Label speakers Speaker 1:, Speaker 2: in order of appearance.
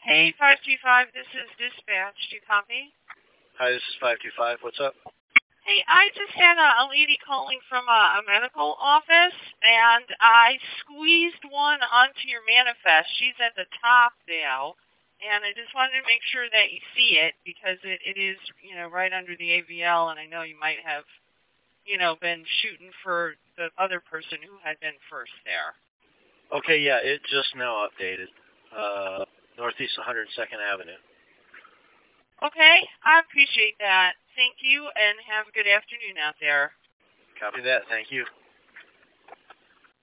Speaker 1: Hey, 525, this is dispatch. Do you copy?
Speaker 2: Hi, this is 525. What's up?
Speaker 1: Hey, I just had a lady calling from a medical office, and I squeezed one onto your manifest. She's at the top now, and I just wanted to make sure that you see it, because it is, right under the AVL, and I know you might have, been shooting for the other person who had been first there.
Speaker 2: Okay, yeah, it just now updated. Northeast 102nd Avenue.
Speaker 1: Okay, I appreciate that. Thank you, and have a good afternoon out there.
Speaker 2: Copy that. Thank you.